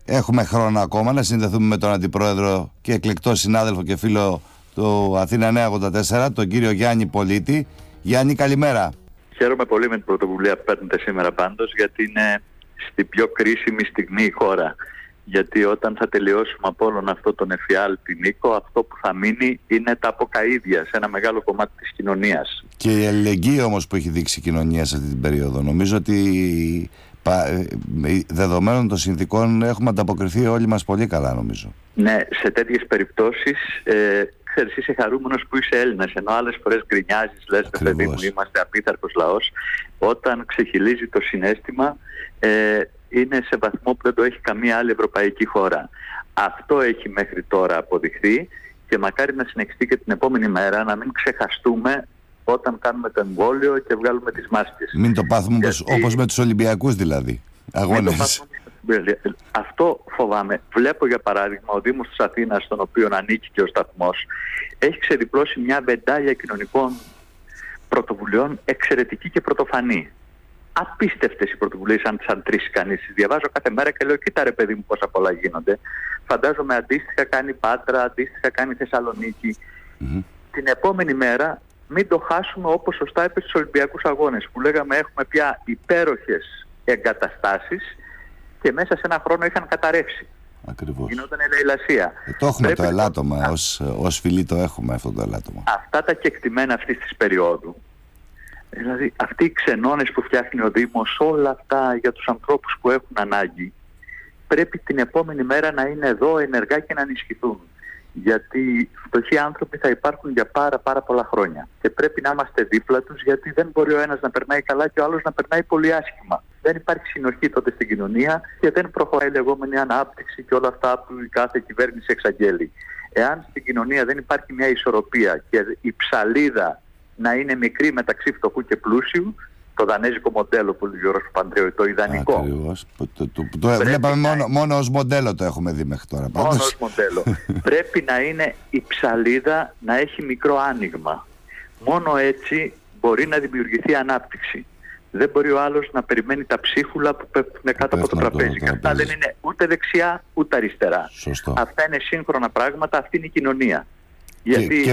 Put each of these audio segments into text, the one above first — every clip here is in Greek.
έχουμε χρόνο ακόμα να συνδεθούμε με τον Αντιπρόεδρο και εκλεκτό συνάδελφο και φίλο του Αθήνα Νέα 84, τον κύριο Γιάννη Πολίτη. Γιάννη, καλημέρα. Χαίρομαι πολύ με την πρωτοβουλία που παίρνετε σήμερα πάντως, γιατί είναι στην πιο κρίσιμη στιγμή η χώρα. Γιατί όταν θα τελειώσουμε από όλον αυτό τον εφιάλτη, Νίκο, αυτό που θα μείνει είναι τα αποκαΐδια σε ένα μεγάλο κομμάτι της κοινωνίας. Και η αλληλεγγύη όμως που έχει δείξει η κοινωνία σε αυτή την περίοδο. Νομίζω ότι δεδομένων των συνθηκών έχουμε ανταποκριθεί όλοι μας πολύ καλά, νομίζω. Ναι, σε τέτοιες περιπτώσεις ξέρεις, είσαι χαρούμενος που είσαι Έλληνας, ενώ άλλες φορές γκρινιάζεις, λες παιδί μου, είμαστε απίθαρχος λαός. Όταν ξεχυλίζει το συναίσθημα, είναι σε βαθμό που δεν το έχει καμία άλλη ευρωπαϊκή χώρα. Αυτό έχει μέχρι τώρα αποδειχθεί και μακάρι να συνεχιστεί και την επόμενη μέρα, να μην ξεχαστούμε όταν κάνουμε το εμβόλιο και βγάλουμε τις μάσκες. Μην το πάθουμε όπως με τους Ολυμπιακούς δηλαδή, αγώνες. Αυτό φοβάμαι. Βλέπω για παράδειγμα ο Δήμος της Αθήνας, στον οποίο ανήκει και ο σταθμός, έχει ξεδιπλώσει μια βεντάλια κοινωνικών πρωτοβουλειών εξαιρετική και πρωτοφανή. Απίστευτες οι πρωτοβουλίες, αν τις αντρήσει κανείς. Τις διαβάζω κάθε μέρα και λέω: κοίτα ρε παιδί μου, πόσα πολλά γίνονται. Φαντάζομαι αντίστοιχα κάνει Πάτρα, αντίστοιχα κάνει Θεσσαλονίκη. Την επόμενη μέρα μην το χάσουμε, όπως σωστά είπε στους Ολυμπιακούς Αγώνες, που λέγαμε έχουμε πια υπέροχες εγκαταστάσεις και μέσα σε ένα χρόνο είχαν καταρρεύσει. Ακριβώς. Γινόταν ελεηλασία. Το έχουμε το ελάττωμα, ως φιλοί το έχουμε αυτό το ελάττωμα. Αυτά τα κεκτημένα αυτής της περίοδου, δηλαδή αυτοί οι ξενώνες που φτιάχνει ο Δήμος, όλα αυτά για τους ανθρώπους που έχουν ανάγκη, πρέπει την επόμενη μέρα να είναι εδώ ενεργά και να ενισχυθούν. Γιατί φτωχοί άνθρωποι θα υπάρχουν για πάρα πολλά χρόνια. Και πρέπει να είμαστε δίπλα τους, γιατί δεν μπορεί ο ένας να περνάει καλά και ο άλλος να περνάει πολύ άσχημα. Δεν υπάρχει συνοχή τότε στην κοινωνία και δεν προχωράει η λεγόμενη ανάπτυξη και όλα αυτά που η κάθε κυβέρνηση εξαγγέλει. Εάν στην κοινωνία δεν υπάρχει μια ισορροπία και η ψαλίδα να είναι μικρή μεταξύ φτωχού και πλούσιου, το δανέζικο μοντέλο που λέει ο Γιώργος Παντρέου, το ιδανικό. Ακριβώς. Το βλέπαμε μόνο ως μοντέλο, το έχουμε δει μέχρι τώρα. Μόνο ως μοντέλο. Πρέπει να είναι η ψαλίδα να έχει μικρό άνοιγμα. Μόνο έτσι μπορεί να δημιουργηθεί ανάπτυξη. Δεν μπορεί ο άλλος να περιμένει τα ψίχουλα που πέφτουν κάτω από το τραπέζι. Και αυτά δεν είναι ούτε δεξιά ούτε αριστερά. Σωστό. Αυτά είναι σύγχρονα πράγματα, αυτή είναι η κοινωνία. Και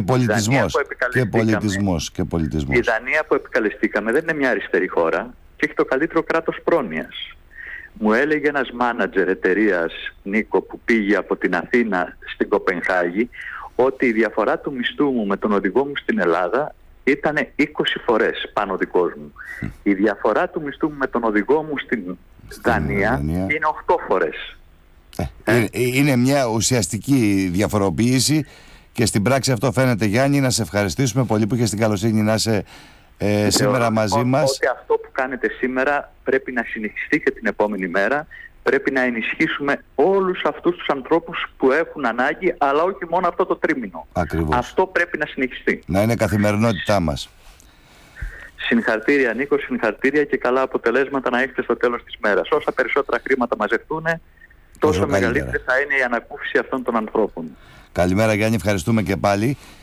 πολιτισμός. Η Δανία που επικαλεστήκαμε δεν είναι μια αριστερή χώρα και έχει το καλύτερο κράτος πρόνοιας. Μου έλεγε ένας μάνατζερ εταιρείας, Νίκο, που πήγε από την Αθήνα στην Κοπενχάγη, ότι η διαφορά του μισθού μου με τον οδηγό μου στην Ελλάδα ήταν 20 φορές πάνω ο δικός μου. Η διαφορά του μισθού μου με τον οδηγό μου στην Δανία είναι 8 φορές. Είναι μια ουσιαστική διαφοροποίηση. Και στην πράξη αυτό φαίνεται, Γιάννη. Να σε ευχαριστήσουμε πολύ που είχες την καλοσύνη να είσαι σήμερα μαζί μας. Ότι αυτό που κάνετε σήμερα πρέπει να συνεχιστεί και την επόμενη μέρα. Πρέπει να ενισχύσουμε όλους αυτούς τους ανθρώπους που έχουν ανάγκη, αλλά όχι μόνο αυτό το τρίμηνο. Ακριβώς. Αυτό πρέπει να συνεχιστεί. Να είναι καθημερινότητά μας. Συγχαρητήρια Νίκο, συγχαρητήρια και καλά αποτελέσματα να έχετε στο τέλος της μέρας. Όσα περισσότερα χρήματα μαζευτούν, τόσο μεγαλύτερη θα είναι η ανακούφιση αυτών των ανθρώπων. Καλημέρα Γιάννη, ευχαριστούμε και πάλι.